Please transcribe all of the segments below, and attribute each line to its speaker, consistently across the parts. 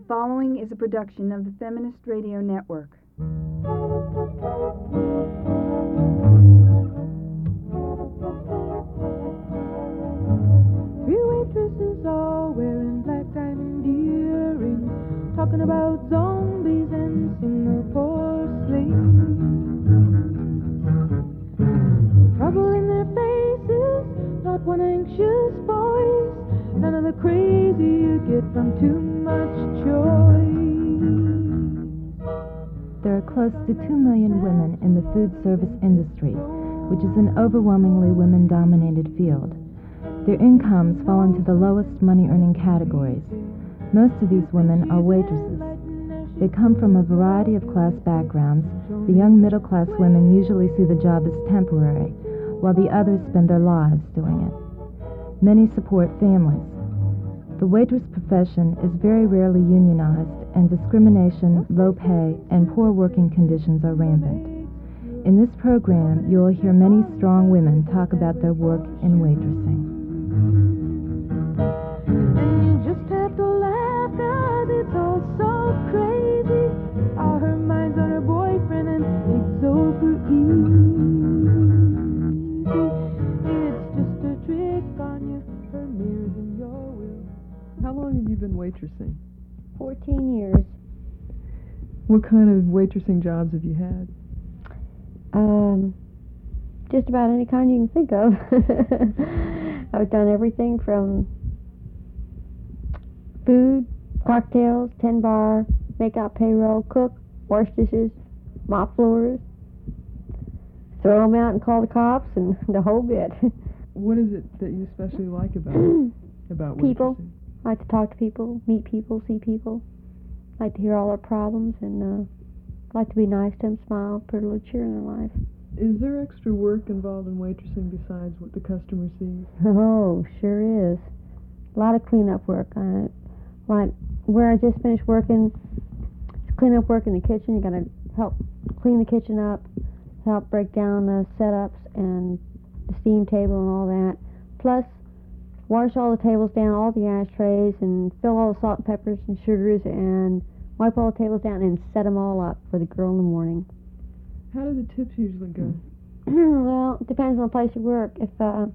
Speaker 1: following is a production of the Feminist Radio Network.
Speaker 2: Three waitresses all wearing black diamond earrings, talking about zombies and Singapore slings. Trouble in their faces, not one anxious voice, none of the crazy you get from too much choice.
Speaker 3: There are close to 2 million women in the food service industry, which is an overwhelmingly women-dominated field. Their incomes fall into the lowest money-earning categories. Most of these women are waitresses. They come from a variety of class backgrounds. The young middle-class women usually see the job as temporary, while the others spend their lives doing it. Many support families. The waitress profession is very rarely unionized, and discrimination, low pay, and poor working conditions are rampant. In this program, you will hear many strong women talk about their work in waitressing.
Speaker 2: And you just have to laugh, 'cause it's all so crazy. All her mind's on her boyfriend and it's over easy. It's just a trick on you, her mirrors and your will.
Speaker 4: How long have you been waitressing?
Speaker 5: 14 years.
Speaker 4: What kind of waitressing jobs have you had?
Speaker 5: Just about any kind you can think of. I've done everything from food, cocktails, 10 bar, make out payroll, cook, wash dishes, mop floors, throw them out and call the cops, and the whole bit.
Speaker 4: What is it that you especially like about
Speaker 5: People.
Speaker 4: waitressing?
Speaker 5: I like to talk to people, meet people, see people. I like to hear all their problems, and I like to be nice to them, smile, put a little cheer in their life.
Speaker 4: Is there extra work involved in waitressing besides what the customer sees?
Speaker 5: Oh, sure is. A lot of cleanup work. Like where I just finished working, cleanup work in the kitchen. You got to help clean the kitchen up, help break down the setups and the steam table and all that. Plus, wash all the tables down, all the ashtrays, and fill all the salt and peppers and sugars, and wipe all the tables down and set them all up for the girl in the morning.
Speaker 4: How do the tips usually go?
Speaker 5: Well, it depends on the place you work. If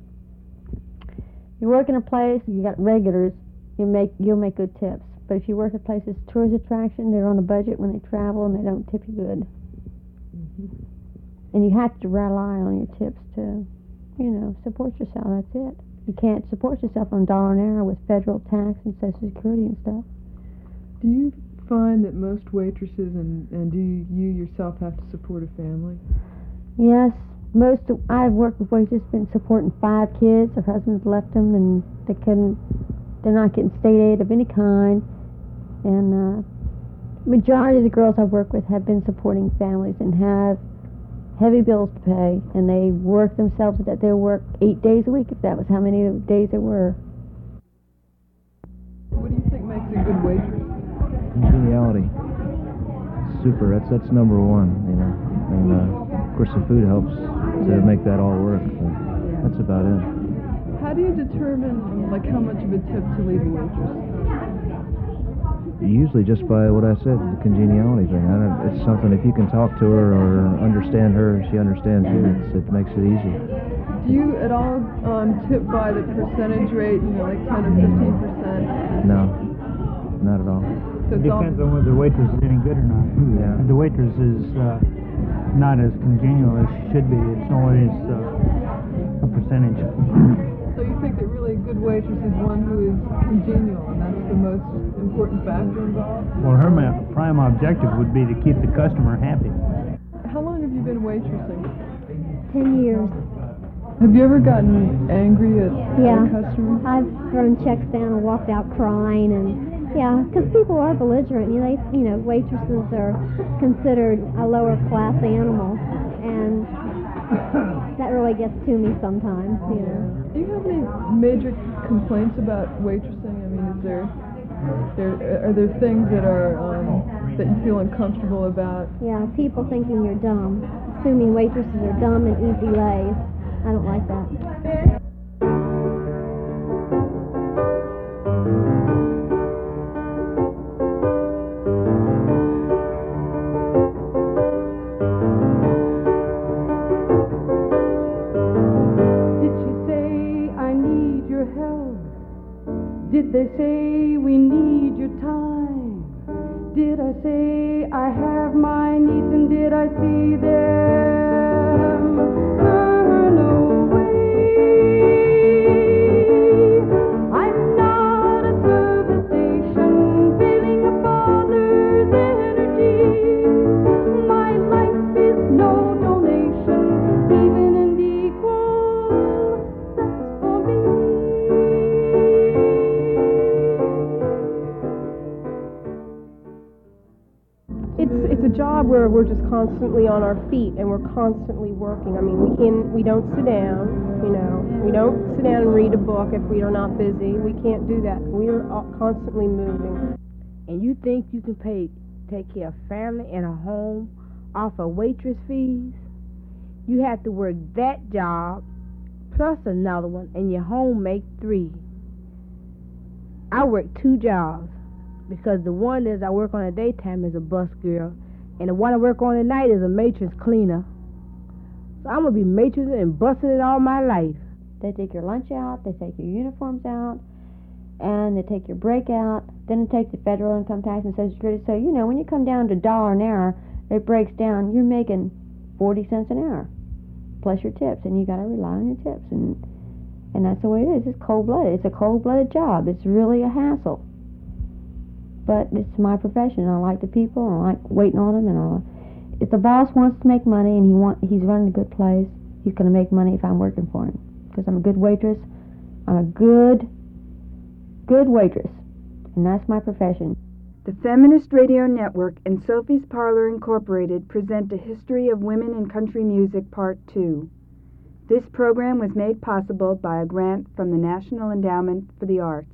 Speaker 5: you work in a place, you got regulars, you'll make good tips. But if you work at places tourist attraction, they're on a budget when they travel and they don't tip you good.
Speaker 4: Mm-hmm.
Speaker 5: And you have to rely on your tips to, support yourself. That's it. You can't support yourself on $1 an hour with federal tax and Social Security and stuff.
Speaker 4: Do you find that most waitresses and do you yourself have to support a family?
Speaker 5: Yes, I've worked with waitresses, been supporting 5 kids. Their husbands left them, and they're not getting state aid of any kind. And majority of the girls I've worked with have been supporting families and have heavy bills to pay, and they work themselves that they'll work 8 days a week if that was how many days there were.
Speaker 4: What do you think makes a good waitress?
Speaker 6: Congeniality. Super. That's number one, And of course the food helps to make that all work. But that's about it.
Speaker 4: How do you determine how much of a tip to leave a waitress?
Speaker 6: Usually just by what I said, the congeniality thing. It's something, if you can talk to her or understand her, she understands you, it makes it easy.
Speaker 4: Do you at all tip by the percentage rate, like 10 or 15%?
Speaker 6: No, not at all.
Speaker 4: So
Speaker 7: It depends on whether the waitress is any good or not.
Speaker 6: Yeah.
Speaker 7: If the waitress is not as congenial as she should be, it's always a percentage.
Speaker 4: So you think that really a good waitress is one who is congenial, and that's the most important factor involved?
Speaker 7: Well, her prime objective would be to keep the customer happy.
Speaker 4: How long have you been waitressing?
Speaker 5: 10 years.
Speaker 4: Have you ever gotten angry at
Speaker 5: Yeah.
Speaker 4: customers?
Speaker 5: I've thrown checks down and walked out crying, and because people are belligerent. Waitresses are considered a lower class animal, and that really gets to me sometimes.
Speaker 4: Do you have any major complaints about waitressing? I mean, are there things that are that you feel uncomfortable about?
Speaker 5: Yeah, people thinking you're dumb, assuming waitresses are dumb and easy lays. I don't like that.
Speaker 2: say we need your time? Did I say I have my needs, and did I see them turn away? I'm not a service station filling up others' energies. My life is no donation, even and equal. That's for me.
Speaker 8: It's a job where we're just constantly on our feet and we're constantly working. I mean, we don't sit down, you know. We don't sit down and read a book if we are not busy. We can't do that. We are constantly moving.
Speaker 9: And you think you can take care of family and a home off of waitress fees? You have to work that job plus another one, and your home make 3. I work 2 jobs because the one that I work on at daytime is a bus girl, and the one I work on at night is a mattress cleaner. So I'm gonna be matronizing and busting it all my life.
Speaker 5: They take your lunch out, they take your uniforms out, and they take your break out. Then they take the federal income tax and Social Security. So, you know, when you come down to $1 an hour, it breaks down, you're making 40 cents an hour, plus your tips, and you gotta rely on your tips. And that's the way it is. It's cold-blooded. It's a cold-blooded job. It's really a hassle. But it's my profession. I like the people, I like waiting on them, and if the boss wants to make money and he's running a good place, he's gonna make money if I'm working for him. Because I'm a good waitress. I'm a good waitress. And that's my profession.
Speaker 1: The Feminist Radio Network and Sophie's Parlor Incorporated present A History of Women in Country Music Part 2. This program was made possible by a grant from the National Endowment for the Arts.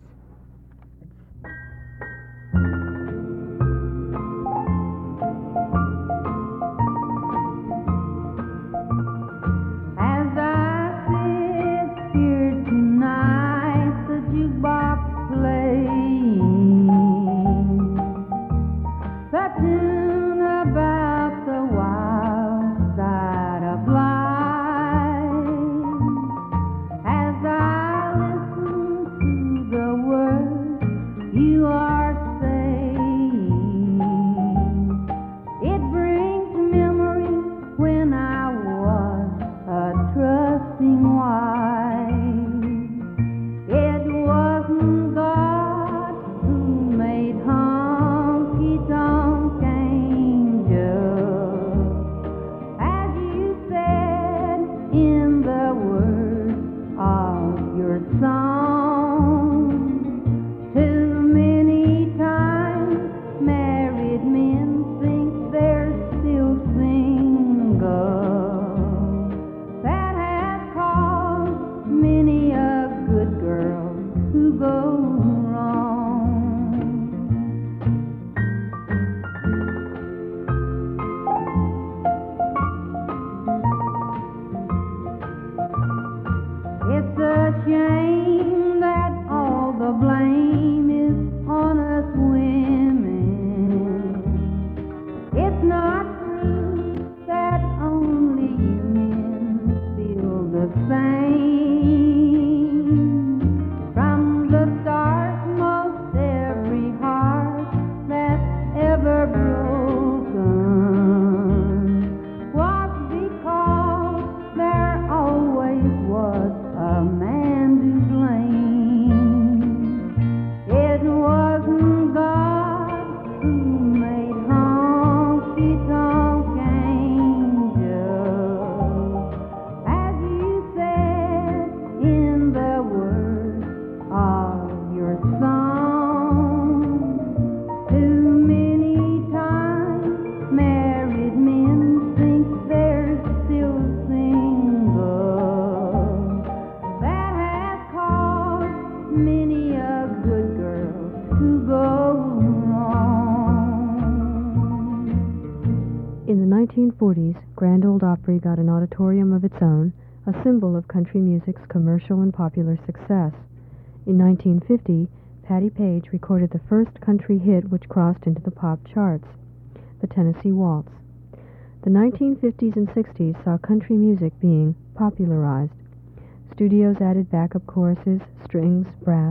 Speaker 3: In the 1940s, Grand Ole Opry got an auditorium of its own, a symbol of country music's commercial and popular success. In 1950, Patti Page recorded the first country hit which crossed into the pop charts, the Tennessee Waltz. The 1950s and 60s saw country music being popularized. Studios added backup choruses, strings, brass,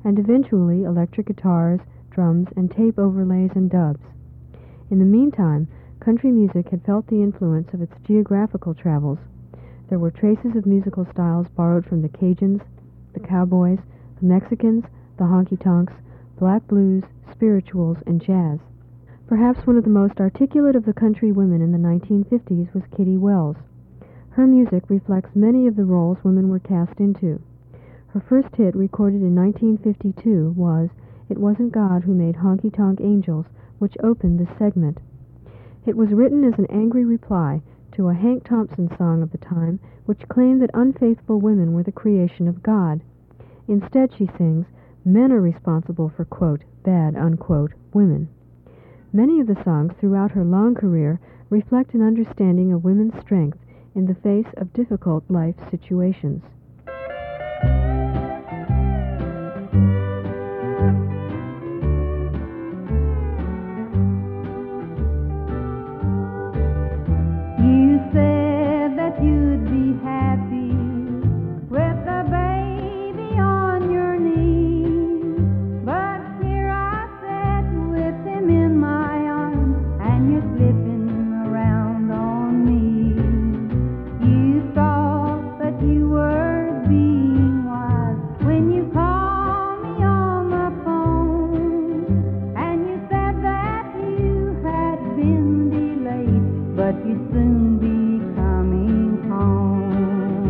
Speaker 10: and eventually electric guitars, drums, and tape overlays and dubs. In the meantime, country music had felt the influence of its geographical travels. There were traces of musical styles borrowed from the Cajuns, the Cowboys, the Mexicans, the honky-tonks, black blues, spirituals, and jazz. Perhaps one of the most articulate of the country women in the 1950s was Kitty Wells. Her music reflects many of the roles women were cast into. Her first hit, recorded in 1952, was It Wasn't God Who Made Honky Tonk Angels, which opened this segment. It was written as an angry reply to a Hank Thompson song of the time, which claimed that unfaithful women were the creation of God. Instead, she sings, men are responsible for, quote, bad, unquote, women. Many of the songs throughout her long career reflect an understanding of women's strength in the face of difficult life situations.
Speaker 11: You said that you'd be happy with a baby on your knee, but here I sat with him in my arms, and you're slipping around on me. You thought that you were being wise when you called me on the phone, and you said that you had been delayed, but you'd soon be coming home.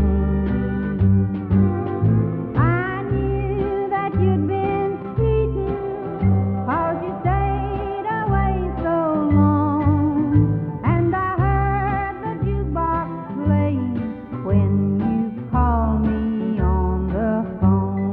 Speaker 11: I knew that you'd been cheating, 'cause you stayed away so long, and I heard the jukebox playing when you called me on the phone.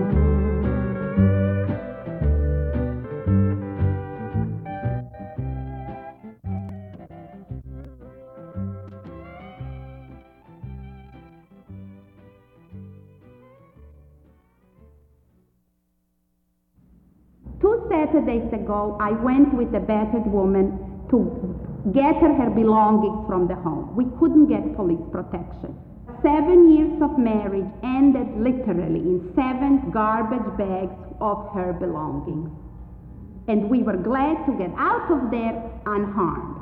Speaker 12: Two Saturdays ago, I went with a battered woman to get her belongings from the home. We couldn't get police protection. 7 years of marriage ended literally in 7 garbage bags of her belongings. And we were glad to get out of there unharmed.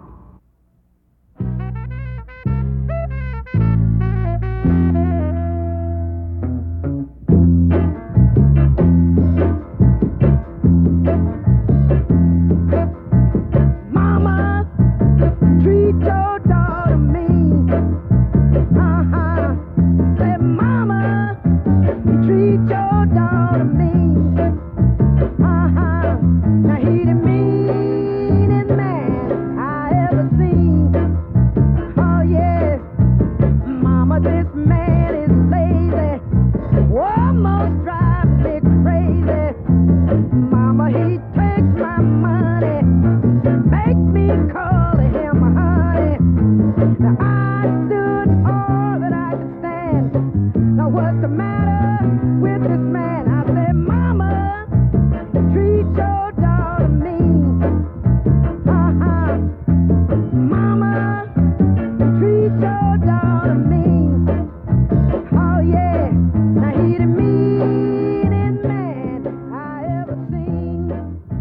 Speaker 11: Mama, treat your daughter mean. Say, Mama, treat your daughter mean. Now he the meanest man I ever seen. Oh yeah, Mama, this man is lazy, almost drives me crazy. Mama, he takes my money, make me call him honey. Now I stood all that I could stand. Now what's the matter with this man? I said, Mama, treat your daughter mean. Mama, treat your daughter mean. Oh yeah, now he the meanest man I ever seen.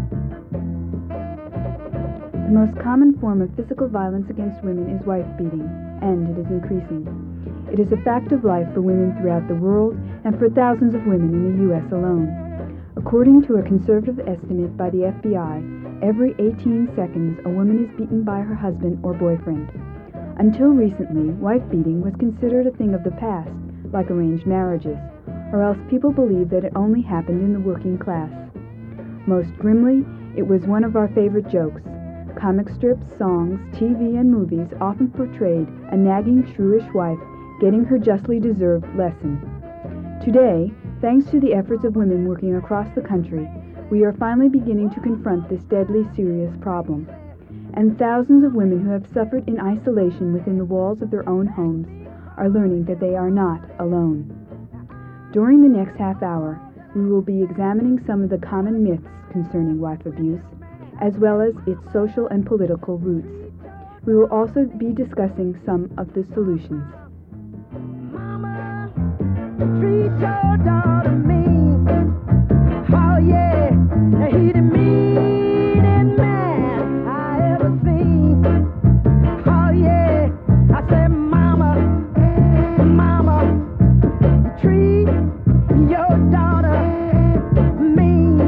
Speaker 1: The most common form of physical violence against women is wife beating, and it is increasing. It is a fact of life for women throughout the world and for thousands of women in the U.S. alone. According to a conservative estimate by the FBI, every 18 seconds a woman is beaten by her husband or boyfriend. Until recently, wife beating was considered a thing of the past, like arranged marriages, or else people believed that it only happened in the working class. Most grimly, it was one of our favorite jokes. Comic strips, songs, TV, and movies often portrayed a nagging, shrewish wife getting her justly deserved lesson. Today, thanks to the efforts of women working across the country, we are finally beginning to confront this deadly serious problem. And thousands of women who have suffered in isolation within the walls of their own homes are learning that they are not alone. During the next half hour, we will be examining some of the common myths concerning wife abuse, as well as its social and political roots. We will also be discussing some of the solutions.
Speaker 11: Mama, treat your daughter mean.
Speaker 2: yeah, he the meanest man I ever seen. Oh yeah, I said, mama, mama, you treat your daughter mean.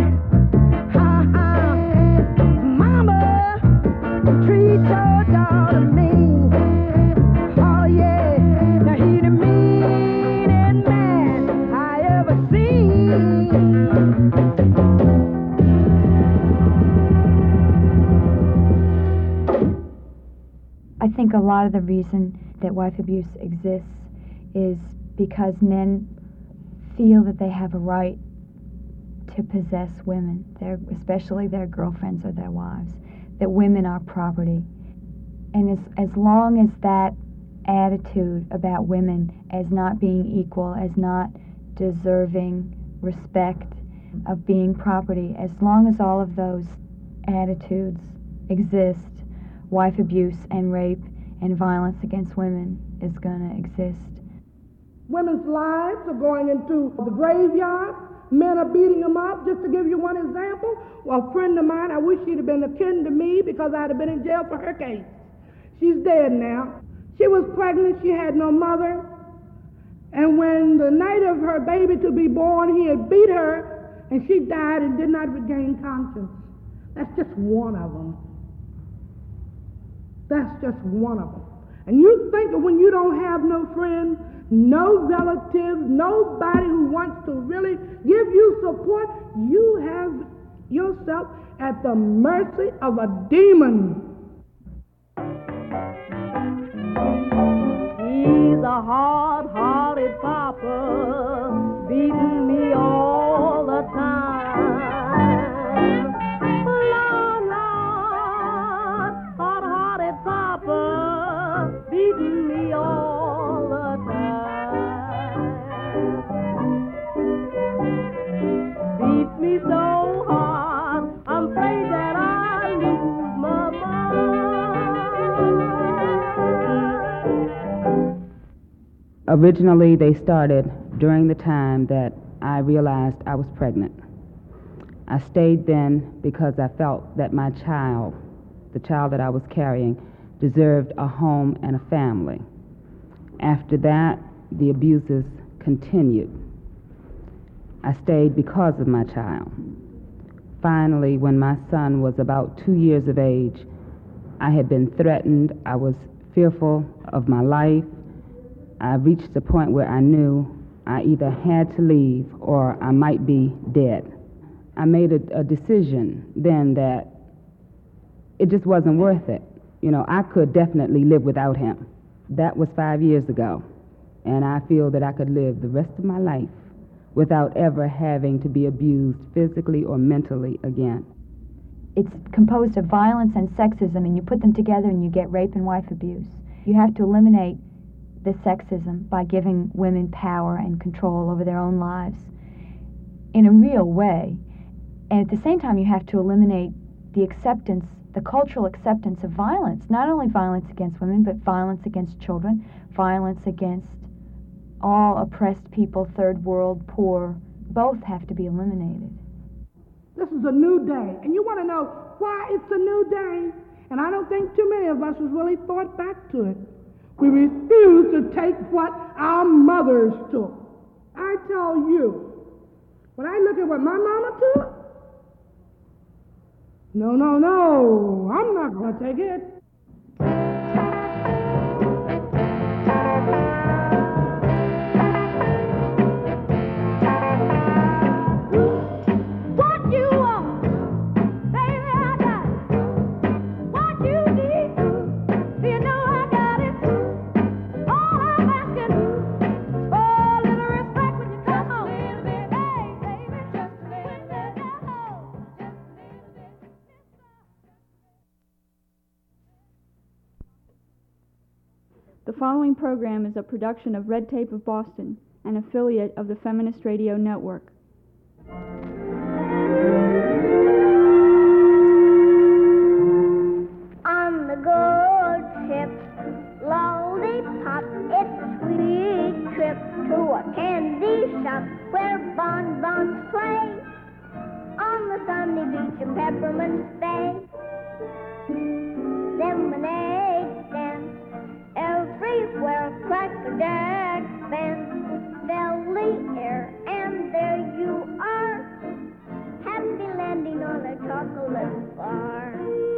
Speaker 2: Mama, you treat your daughter mean. Oh yeah, now he the meanest man I ever seen.
Speaker 13: I think a lot of the reason that wife abuse exists is because men feel that they have a right to possess women, especially their girlfriends or their wives, that women are property. And as long as that attitude about women as not being equal, as not deserving respect, of being property, as long as all of those attitudes exist, wife abuse and rape and violence against women is going to exist.
Speaker 14: Women's lives are going into the graveyard. Men are beating them up. Just to give you one example, well, a friend of mine, I wish she'd have been akin to me because I'd have been in jail for her case. She's dead now. She was pregnant. She had no mother. And when the night of her baby to be born, he had beat her, and she died and did not regain conscience. That's just one of them. That's just one of them. And you think that when you don't have no friends, no relatives, nobody who wants to really give you support, you have yourself at the mercy of a demon.
Speaker 2: He's a hard-hearted papa, beating me all the time. Lord, Lord, hard-hearted papa, beating me all the time. Beats me so hard, I'm afraid that I lose my mind.
Speaker 15: Originally, they started during the time that I realized I was pregnant. I stayed then because I felt that my child, the child that I was carrying, deserved a home and a family. After that, the abuses continued. I stayed because of my child. Finally, when my son was about 2 years of age, I had been threatened. I was fearful of my life. I reached a point where I knew I either had to leave or I might be dead. I made a decision then that it just wasn't worth it. You know, I could definitely live without him. That was 5 years ago, and I feel that I could live the rest of my life without ever having to be abused physically or mentally again.
Speaker 13: It's composed of violence and sexism, and you put them together and you get rape and wife abuse. You have to eliminate the sexism by giving women power and control over their own lives in a real way. And at the same time, you have to eliminate the acceptance, the cultural acceptance of violence, not only violence against women, but violence against children, violence against all oppressed people, third world, poor. Both have to be eliminated.
Speaker 14: This is a new day, and you want to know why it's a new day? And I don't think too many of us has really thought back to it. We refuse to take what our mothers took. I tell you, when I look at what my mama took, no, I'm not going to take it.
Speaker 2: What you want, baby, I got it. What you need, you know I got it. All I'm asking is for a little respect when you come home. Hey, baby, just a little bit.
Speaker 16: The following program is a production of Red Tape of Boston, an affiliate of the Feminist Radio Network.
Speaker 2: On the good ship, lollipop, it's a sweet trip to a candy shop where bonbons play.
Speaker 17: honey beach, a peppermint stay. Lemonade stand, everywhere Cracker Jack band. Belly air, and there you are, happy landing on a chocolate bar.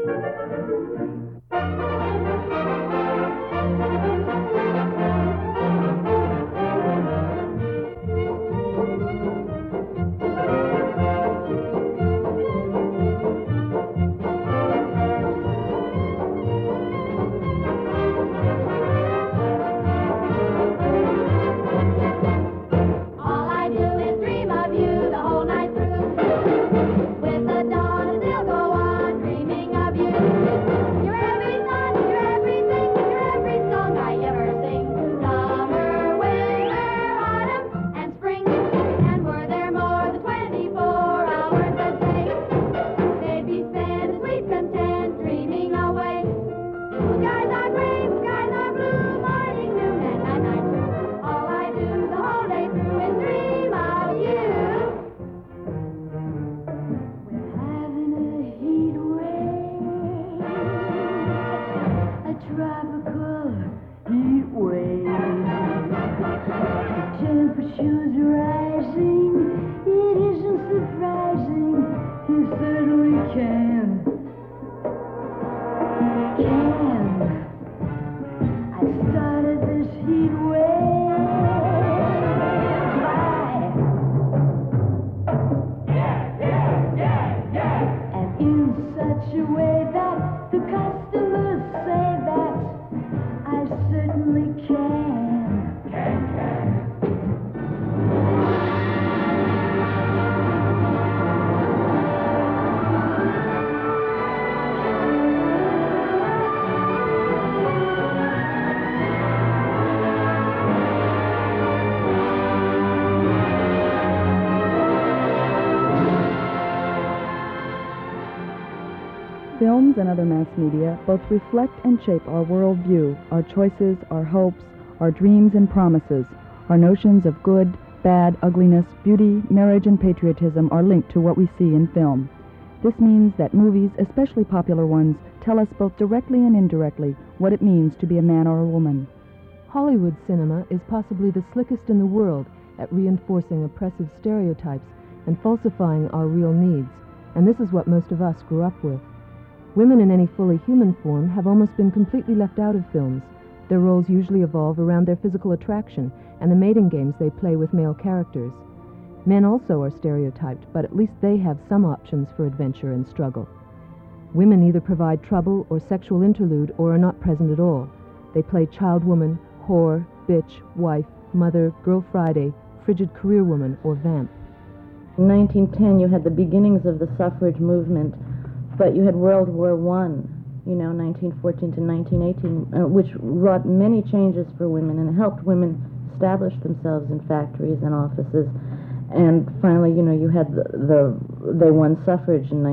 Speaker 18: Films and other mass media both reflect and shape our worldview, our choices, our hopes, our dreams and promises. Our notions of good, bad, ugliness, beauty, marriage, and patriotism are linked to what we see in film. This means that movies, especially popular ones, tell us both directly and indirectly what it means to be a man or a woman.
Speaker 19: Hollywood cinema is possibly the slickest in the world at reinforcing oppressive stereotypes and falsifying our real needs, and this is what most of us grew up with. Women in any fully human form have almost been completely left out of films. Their roles usually evolve around their physical attraction and the mating games they play with male characters. Men also are stereotyped, but at least they have some options for adventure and struggle. Women either provide trouble or sexual interlude or are not present at all. They play child woman, whore, bitch, wife, mother, girl Friday, frigid career woman, or vamp.
Speaker 3: In 1910, you had the beginnings of the suffrage movement, but you had World War I, 1914 to 1918, which wrought many changes for women and helped women establish themselves in factories and offices. And finally, you had they won suffrage in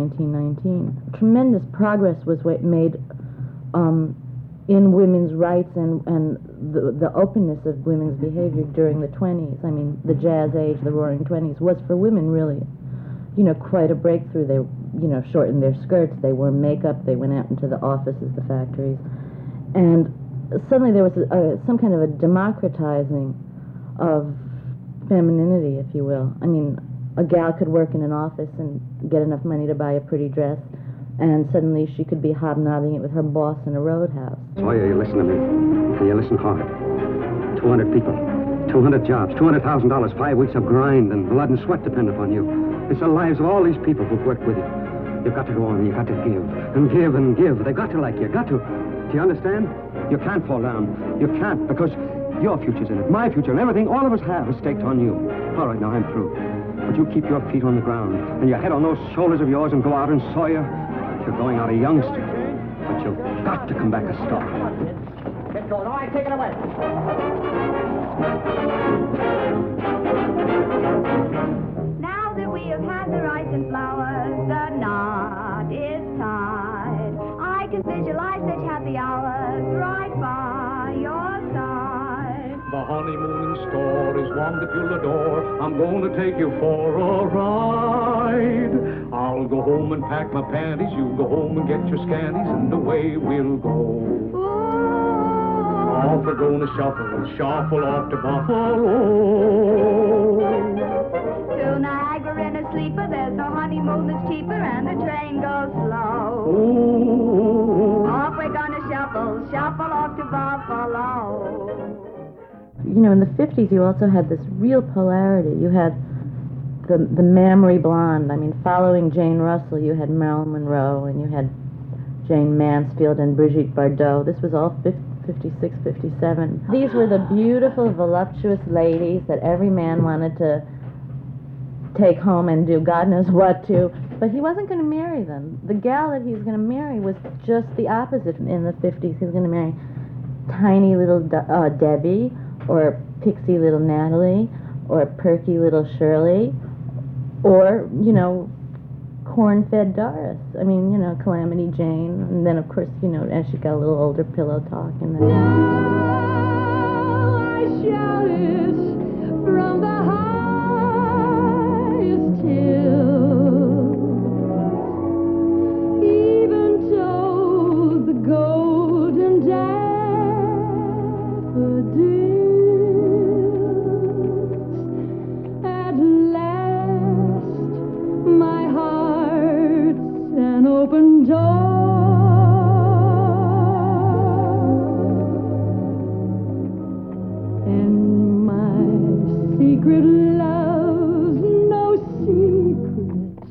Speaker 3: 1919. Tremendous progress was made in women's rights and the openness of women's behavior during the 20s. I mean, the Jazz Age, the Roaring 20s, was for women really, quite a breakthrough. They, shortened their skirts, they wore makeup, they went out into the offices, the factories. And suddenly there was some kind of a democratizing of femininity, if you will. I mean, a gal could work in an office and get enough money to buy a pretty dress, and suddenly she could be hobnobbing it with her boss in a roadhouse.
Speaker 20: Sawyer, you listen to me, and you listen hard. 200 people, 200 jobs, $200,000, 5 weeks of grind and blood and sweat depend upon you. It's the lives of all these people who've worked with you. You've got to go on, you've got to give, and give, and give. They've got to like you, got to. Do you understand? You can't fall down. You can't, because your future's in it, my future, and everything all of us have is staked on you. All right, now I'm through. But you keep your feet on the ground, and your head on those shoulders of yours, and go out and Sawyer. You're going out a youngster, but you've got to come back a star.
Speaker 21: Get going. All right, take it away.
Speaker 11: Now that we have had the rice and flowers, the knot is tied. I can visualize such happy hours right by your side.
Speaker 22: The honeymoon store is one that you'll adore. I'm going to take you for a ride. I'll I'll go home and pack my panties, you go home and get your scanties, and away we'll go. Off we're gonna shuffle off to Buffalo.
Speaker 11: To Niagara in a sleeper, there's no honeymoon that's cheaper, and the train goes slow. Off we're gonna shuffle off to Buffalo.
Speaker 3: You know, in the 50s, you also had this real polarity. You had the Mamrie blonde. I mean, following Jane Russell, you had Marilyn Monroe, and you had Jane Mansfield and Brigitte Bardot. This was all 56, 57. These were the beautiful, voluptuous ladies that every man wanted to take home and do God knows what to, but he wasn't going to marry them. The gal that he was going to marry was just the opposite in the 50s. He was going to marry tiny little Debbie, or pixie little Natalie, or perky little Shirley, or, you know, corn-fed Doris. I mean, you know, Calamity Jane. And then, of course, you know, as she got a little older, Pillow Talk. And then...
Speaker 2: I shout it from the highest hill, even though the golden daffodils at last, my heart's an open door. Secret love's no secret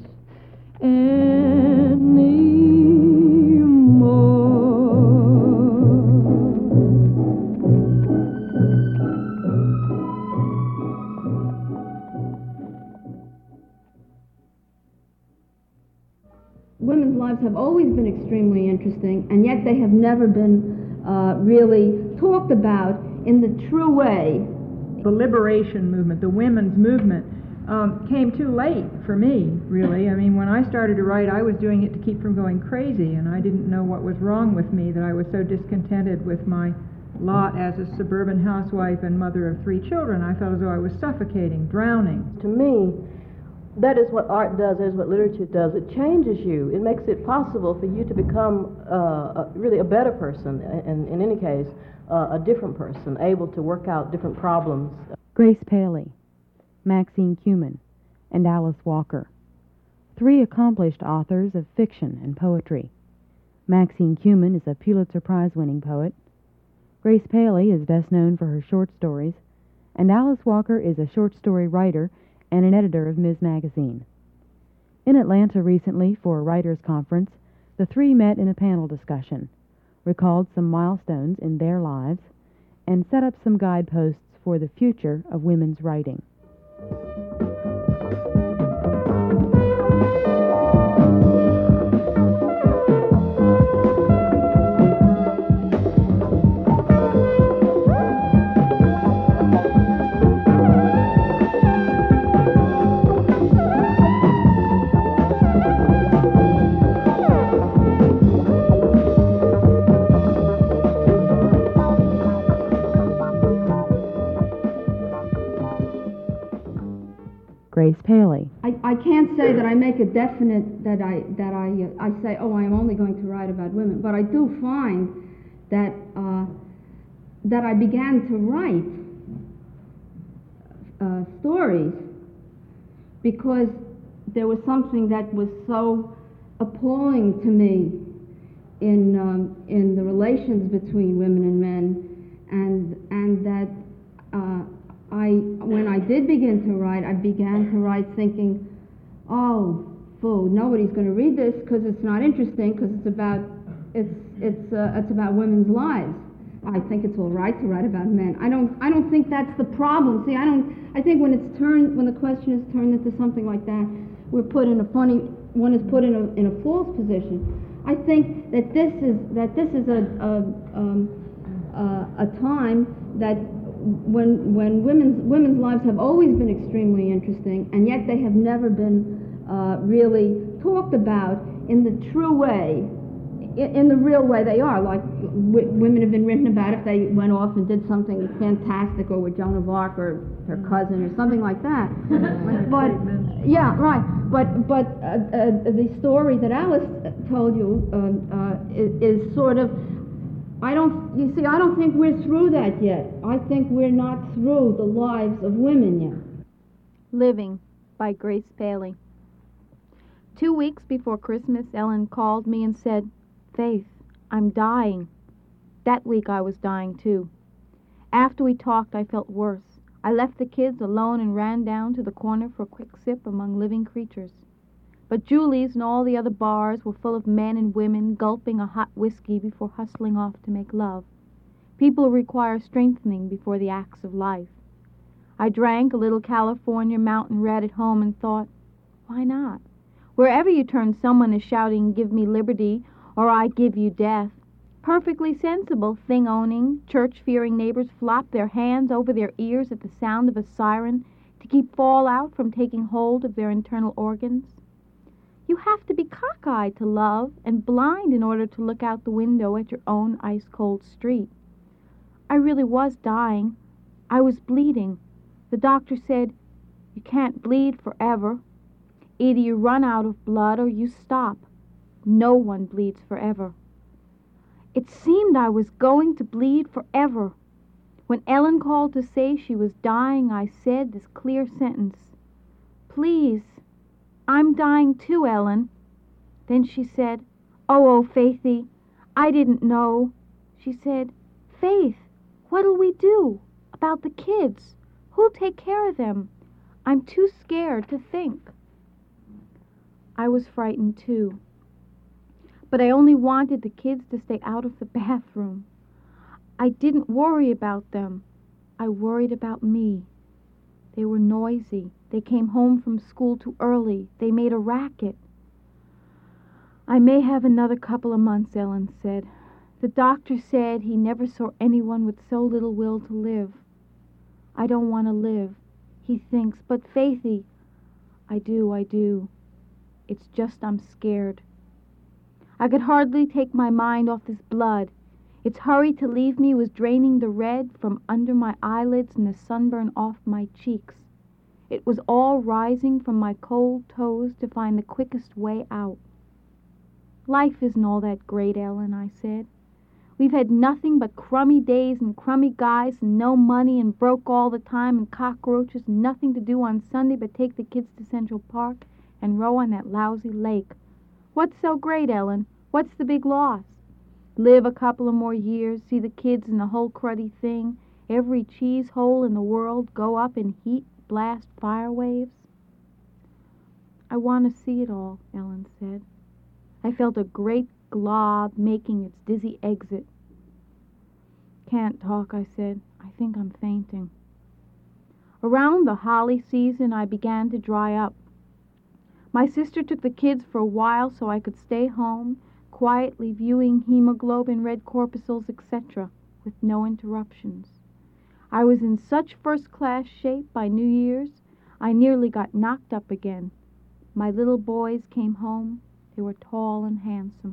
Speaker 6: Women's lives have always been extremely interesting, and yet they have never been really talked about in the true way.
Speaker 7: The liberation movement, the women's movement, came too late for me, really. I mean, when I started to write, I was doing it to keep from going crazy, and I didn't know what was wrong with me, that I was so discontented with my lot as a suburban housewife and mother of 3 children. I felt as though I was suffocating, drowning.
Speaker 23: To me, that is what art does, that is what literature does. It changes you. It makes it possible for you to become really a better person, and in any case, a different person, able to work out different problems.
Speaker 10: Grace Paley, Maxine Kumin, and Alice Walker, 3 accomplished authors of fiction and poetry. Maxine Kumin is a Pulitzer Prize-winning poet. Grace Paley is best known for her short stories, and Alice Walker is a short story writer and an editor of Ms. Magazine. In Atlanta recently for a writers' conference, the 3 met in a panel discussion, recalled some milestones in their lives, and set up some guideposts for the future of women's writing. Grace Paley.
Speaker 6: I can't say that I make a definite that I say, oh, I am only going to write about women, but I do find that that I began to write stories because there was something that was so appalling to me in the relations between women and men, and that when I did begin to write, I began to write thinking, oh, fool, nobody's going to read this because it's not interesting, because it's about women's lives. I think it's all right to write about men. I don't think that's the problem. See, I think when the question is turned into something like that, one is put in a false position. I think that this is a time that when women's lives have always been extremely interesting, and yet they have never been really talked about in the true way, in the real way they are. Like women have been written about if they went off and did something fantastic, or with Joan of Arc or her cousin or something like that. But yeah, right. But the story that Alice told you is sort of. I don't think we're through that yet. I think we're not through the lives of women yet.
Speaker 4: Living by Grace Paley. 2 weeks before Christmas, Ellen called me and said, "Faith, I'm dying." That week I was dying too. After we talked, I felt worse. I left the kids alone and ran down to the corner for a quick sip among living creatures. But Julie's and all the other bars were full of men and women gulping a hot whiskey before hustling off to make love. People require strengthening before the acts of life. I drank a little California Mountain Red at home and thought, why not? Wherever you turn, someone is shouting, "Give me liberty," or "I give you death." Perfectly sensible, thing-owning, church-fearing neighbors flop their hands over their ears at the sound of a siren to keep fallout from taking hold of their internal organs. You have to be cockeyed to love and blind in order to look out the window at your own ice-cold street. I really was dying. I was bleeding. The doctor said, "You can't bleed forever. Either you run out of blood or you stop. No one bleeds forever." It seemed I was going to bleed forever. When Ellen called to say she was dying, I said this clear sentence, "Please, I'm dying too, Ellen." Then she said, Oh, Faithy, I didn't know." She said, "Faith, what'll we do about the kids? Who'll take care of them? I'm too scared to think." I was frightened too. But I only wanted the kids to stay out of the bathroom. I didn't worry about them. I worried about me. They were noisy. They came home from school too early. They made a racket. "I may have another couple of months," Ellen said. "The doctor said he never saw anyone with so little will to live. I don't want to live," he thinks, "but Faithy, I do. It's just I'm scared." I could hardly take my mind off this blood. Its hurry to leave me was draining the red from under my eyelids and the sunburn off my cheeks. It was all rising from my cold toes to find the quickest way out. "Life isn't all that great, Ellen," I said. "We've had nothing but crummy days and crummy guys and no money and broke all the time and cockroaches and nothing to do on Sunday but take the kids to Central Park and row on that lousy lake. What's so great, Ellen? What's the big loss? Live a couple of more years, see the kids and the whole cruddy thing, every cheese hole in the world go up in heat, blast fire waves?" "I want to see it all," Ellen said. I felt a great glob making its dizzy exit. "Can't talk," I said. "I think I'm fainting." Around the holly season, I began to dry up. My sister took the kids for a while so I could stay home, quietly viewing hemoglobin, red corpuscles, etc., with no interruptions. I was in such first-class shape by New Year's, I nearly got knocked up again. My little boys came home. They were tall and handsome.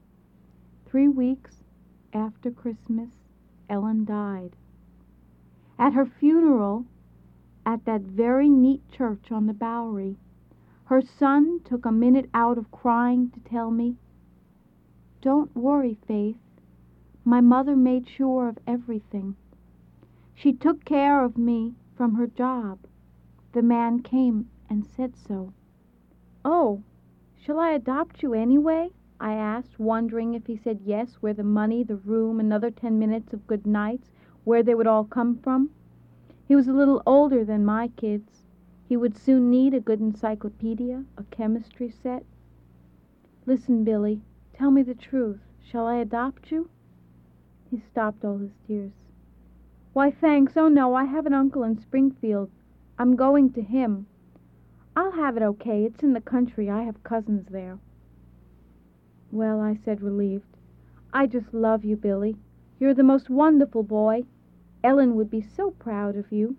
Speaker 4: 3 weeks after Christmas, Ellen died. At her funeral, at that very neat church on the Bowery, her son took a minute out of crying to tell me, "Don't worry, Faith. My mother made sure of everything. She took care of me from her job. The man came and said so." "Oh, shall I adopt you anyway?" I asked, wondering if he said yes, where the money, the room, another 10 minutes of good nights, where they would all come from. He was a little older than my kids. He would soon need a good encyclopedia, a chemistry set. "Listen, Billy, tell me the truth. Shall I adopt you?" He stopped all his tears. "Why, thanks. Oh, no, I have an uncle in Springfield. I'm going to him. I'll have it okay. It's in the country. I have cousins there." "Well," I said, relieved, "I just love you, Billy. You're the most wonderful boy. Ellen would be so proud of you."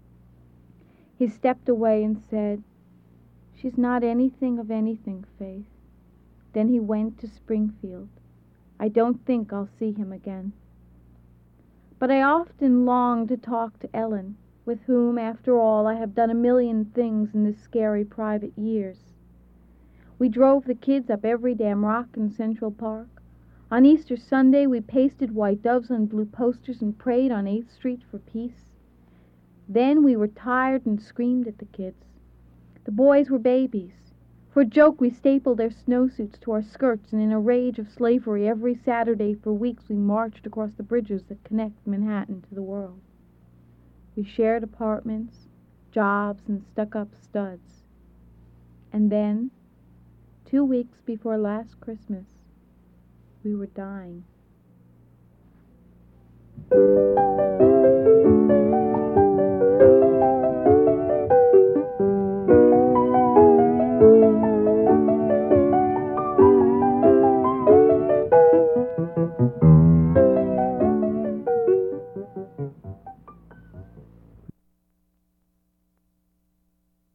Speaker 4: He stepped away and said, "She's not anything of anything, Faith." Then he went to Springfield. I don't think I'll see him again. But I often long to talk to Ellen, with whom, after all, I have done a million things in this scary private years. We drove the kids up every damn rock in Central Park. On Easter Sunday, we pasted white doves on blue posters and prayed on 8th Street for peace. Then we were tired and screamed at the kids. The boys were babies. For a joke, we stapled their snowsuits to our skirts, and in a rage of slavery, every Saturday for weeks we marched across the bridges that connect Manhattan to the world. We shared apartments, jobs, and stuck-up studs. And then, 2 weeks before last Christmas, we were dying.